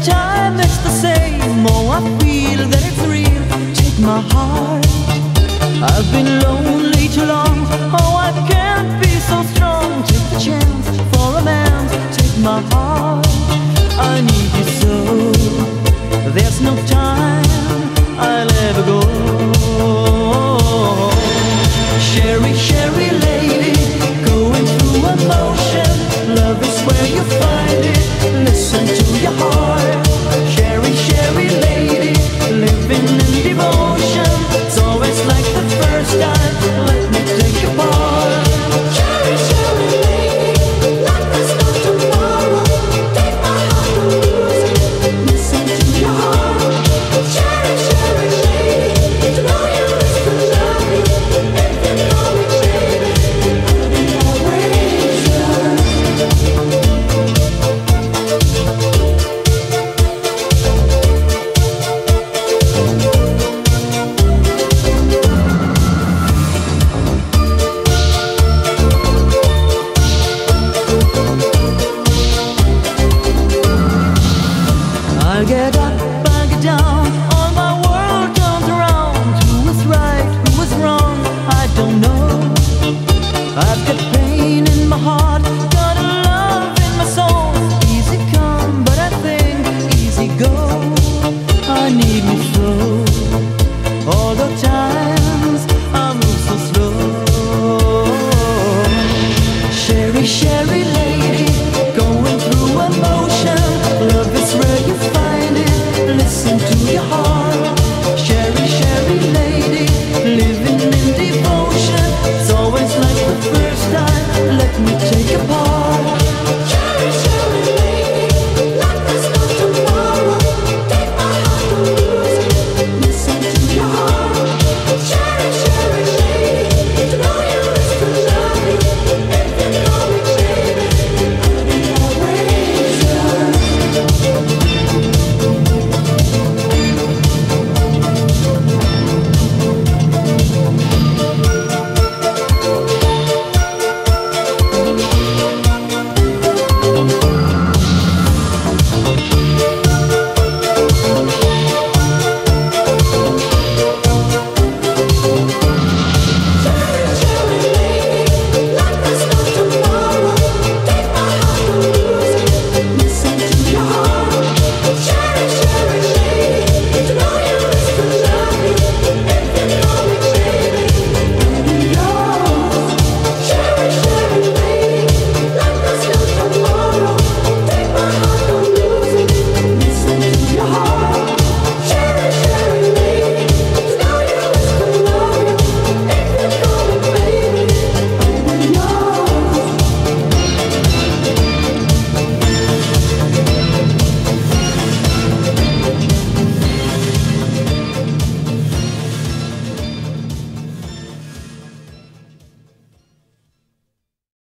time it's the same. Oh, I feel that it's real. Take my heart. I've been lonely too long. Oh, I can't be so strong. Take the chance for a man. Take my heart. I need you so. There's no time I'll ever go. Sherry, Sherry lady, going through emotion. Love is where you find it. Listen to your heart. Sherry, Sherry lady, living in devotion. It's always like the first time. Let me take your part. Sherry, Sherry lady, like there's no tomorrow. Take my heart and lose it. Listen to your heart. Sherry, Sherry lady, to know you is to love you. If you know me, baby, I'll be always yours. I'll get up, I'll get down. All my world turns around. Who is right, who is wrong, I don't know. I've got pain in my heart, got a love in my soul. Easy come, but I think easy go. I need you so. All the times I move so slow. Sherry, Sherry